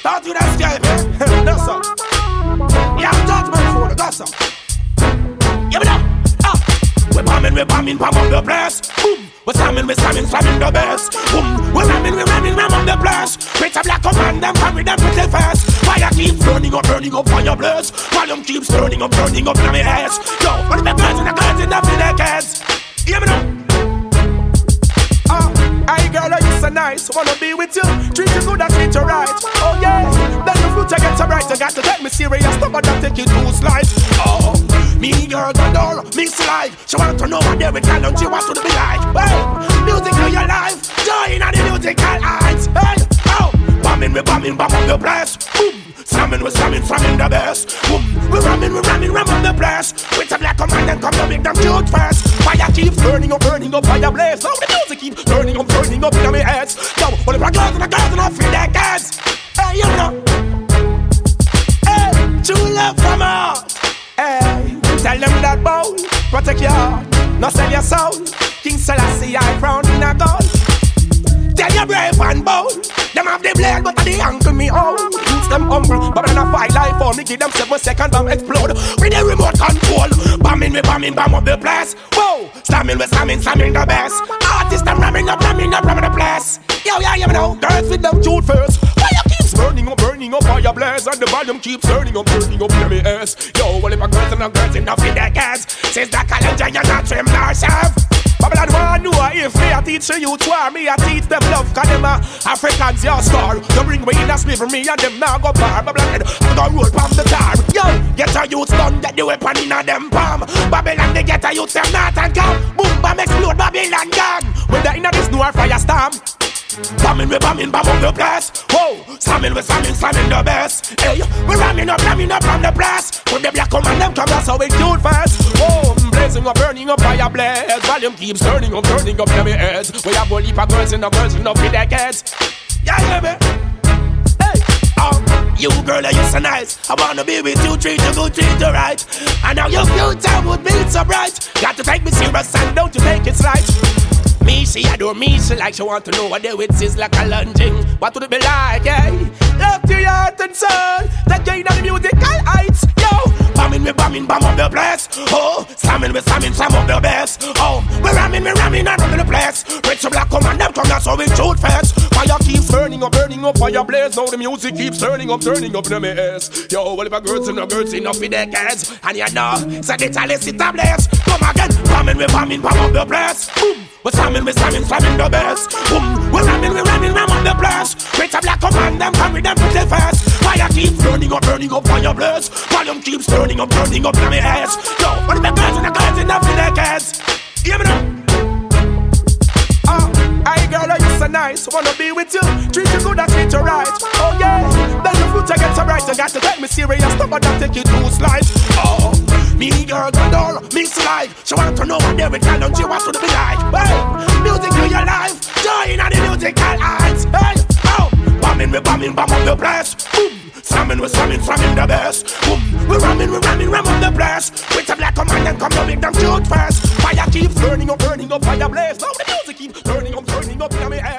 Out to that sky, man. That's all. Yeah, judgment for the gossip. Give it up. We bombing, bomb up the place. Boom. We slamming the bass. Boom. We ramming, ram up the place. With a black command, them carry them pretty fast. Fire keeps burning up, fire blaze. Volume keeps turning up in my ass. Yo, what the girls in the villagers? Hear me now. Hey girl, you so nice, wanna be with you. Treat you good and treat you right. Oh yeah, then the future gets so bright. You got to take me serious, stop and don't take you too slight. Oh, me girl got all miss life. She want to know what they will tell, she wants to be like. Hey, music for your life, join on the musical heights. Hey, oh, bombing, bomb up the place. Boom, slamming the bass. Boom, we ramming, ram up the place. With a black command and come to make them shoot first. Fire keeps burning up, fire blaze. Now the music keeps turning up in my head. Yo, all the girls and I feel that gas. Hey, you know. Hey, true love from us. Hey, tell them that bowl, protect your heart, not sell your soul. King Selassie, I crown in a gold. Tell your brave and bold. Them have the blade, but they uncle me own. Use them humble, but when I fight life for me, give them 7 seconds, bomb explode. With the remote control, bombing, bomb up the place. Whoa, slamming the bass. Artists, them ramming up the place. Yo, you know, girls with them shoot first. Fire keeps burning up, fire blaze. And the volume keeps turning up, let me ask. Yo, well, if a girls and a girls enough in their gas. Since the calendar, you're not trim nor serve. Babylon want know if me a teach you to war, me a teach them love. Cause them Africans your star. You bring me in a slavery, me and them now go bar. Babylon I'm gonna roll from the tar. Yo, get a youth done, get the weapon in a them palm. Babylon they get a youth them not and come. Boom, bam explode Babylon gang. When they in a this noir fire storm. Bombing, bomb up the place. Whoa, slamming the bass. Hey, we ramming up from the place. With the black command them come, that's how we do it fast. Whoa, blazing up, burning up fire blaze. Volume keeps turning up in my head. We have a heap of girls in the with their kids. Yeah, hear me? Hey, you girl, you so nice. I wanna be with you, treat you good, treat you right. And now your future would be so bright. Got to take me serious and don't you take it slight. Me, she adore me, she like she want to know what they with is like a lunging. What would it be like, eh? Love to your heart and soul. That gain on the musical heights, yo. Bombing, bomb up the place. Oh, slamming up the bass. Oh, we ramming up the place. With some black command, them come down so we shoot first. Fire keeps burning up, fire blaze. Now the music keeps turning up in the ass. Yo, well if a girls enough with their kids. And you know, so they tell us it's a blaze. Come again, bombing, bomb up the place. Boom. We're slamming the bass. Boom, we're ramming up the place. With a black command, them carry them pretty fast. Fire keeps burning up, fire blaze. Volume keeps turning up in my ass. Yo, what if the girls and the guys enough in their kids? Hear me now. Hey girl, you so nice, wanna be with you. Treat you good and treat you right. Oh yeah, then the future gets so bright. You got to take me serious, stop and don't take you too slight. Oh, me girl got all miss life. She want to know what they will tell and she wants to be like. Hey, music for your life, join on the musical heights. Hey, oh, bombing, bomb up the place. Boom, slamming the bass. Boom, we ramming up the place. With a black command and come to make them shoot first. Fire keeps burning up, fire blaze. Now the music keeps turning up in my head.